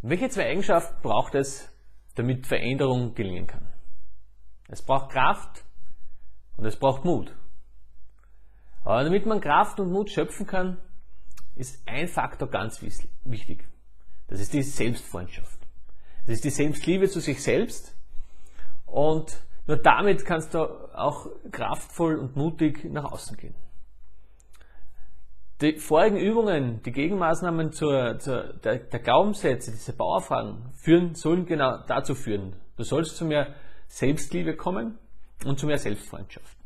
Welche zwei Eigenschaften braucht es, damit Veränderung gelingen kann? Es braucht Kraft und es braucht Mut. Aber damit man Kraft und Mut schöpfen kann, ist ein Faktor ganz wichtig. Das ist die Selbstfreundschaft. Das ist die Selbstliebe zu sich selbst, und nur damit kannst du auch kraftvoll und mutig nach außen gehen. Die vorigen Übungen, die Gegenmaßnahmen der Glaubenssätze, diese Bauerfragen, sollen genau dazu führen. Du sollst zu mehr Selbstliebe kommen und zu mehr Selbstfreundschaft.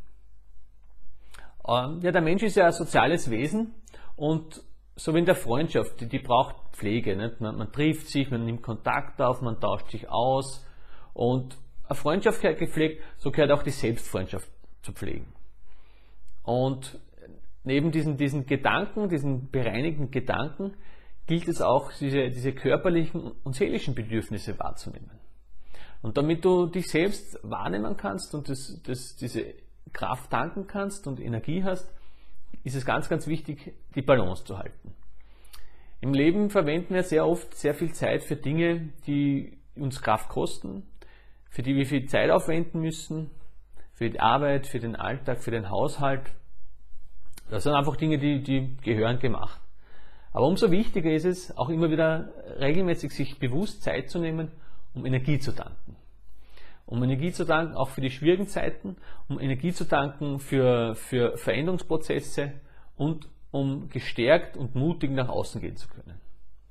Ja, der Mensch ist ja ein soziales Wesen, und so wie in der Freundschaft, die braucht Pflege. Nicht? Man trifft sich, man nimmt Kontakt auf, man tauscht sich aus, und eine Freundschaft gehört gepflegt, so gehört auch die Selbstfreundschaft zu pflegen. Und neben diesen Gedanken, diesen bereinigten Gedanken, gilt es auch, diese körperlichen und seelischen Bedürfnisse wahrzunehmen. Und damit du dich selbst wahrnehmen kannst und diese Kraft tanken kannst und Energie hast, ist es ganz, ganz wichtig, die Balance zu halten. Im Leben verwenden wir sehr oft sehr viel Zeit für Dinge, die uns Kraft kosten, für die wir viel Zeit aufwenden müssen, für die Arbeit, für den Alltag, für den Haushalt. Das sind einfach Dinge, die gehören gemacht. Aber umso wichtiger ist es, auch immer wieder regelmäßig sich bewusst Zeit zu nehmen, um Energie zu tanken. Um Energie zu tanken, auch für die schwierigen Zeiten, um Energie zu tanken für Veränderungsprozesse und um gestärkt und mutig nach außen gehen zu können.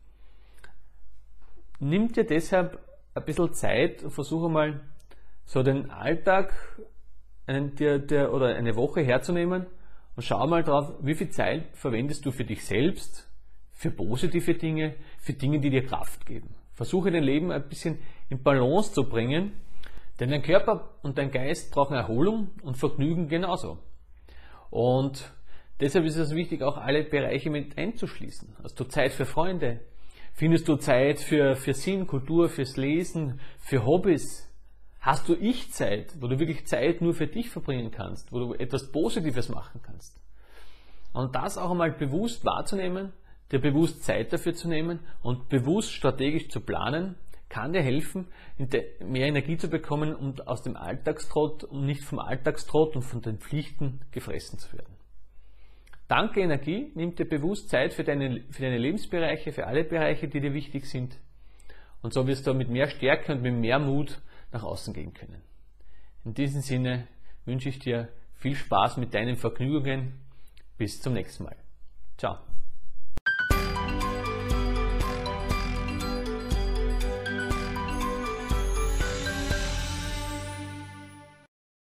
Nimm dir deshalb ein bisschen Zeit und versuche mal so den Alltag oder eine Woche herzunehmen und schau mal drauf, wie viel Zeit verwendest du für dich selbst, für positive Dinge, für Dinge, die dir Kraft geben. Versuche dein Leben ein bisschen in Balance zu bringen, denn dein Körper und dein Geist brauchen Erholung und Vergnügen genauso. Und deshalb ist es wichtig, auch alle Bereiche mit einzuschließen. Hast du Zeit für Freunde? Findest du Zeit für Sinn, Kultur, fürs Lesen, für Hobbys? Hast du Ich-Zeit, wo du wirklich Zeit nur für dich verbringen kannst, wo du etwas Positives machen kannst? Und das auch einmal bewusst wahrzunehmen, dir bewusst Zeit dafür zu nehmen und bewusst strategisch zu planen, kann dir helfen, mehr Energie zu bekommen und aus dem Alltagstrott und nicht vom Alltagstrott und von den Pflichten gefressen zu werden. Danke Energie, nimm dir bewusst Zeit für deine Lebensbereiche, für alle Bereiche, die dir wichtig sind. Und so wirst du mit mehr Stärke und mit mehr Mut nach außen gehen können. In diesem Sinne wünsche ich dir viel Spaß mit deinen Vergnügungen. Bis zum nächsten Mal. Ciao.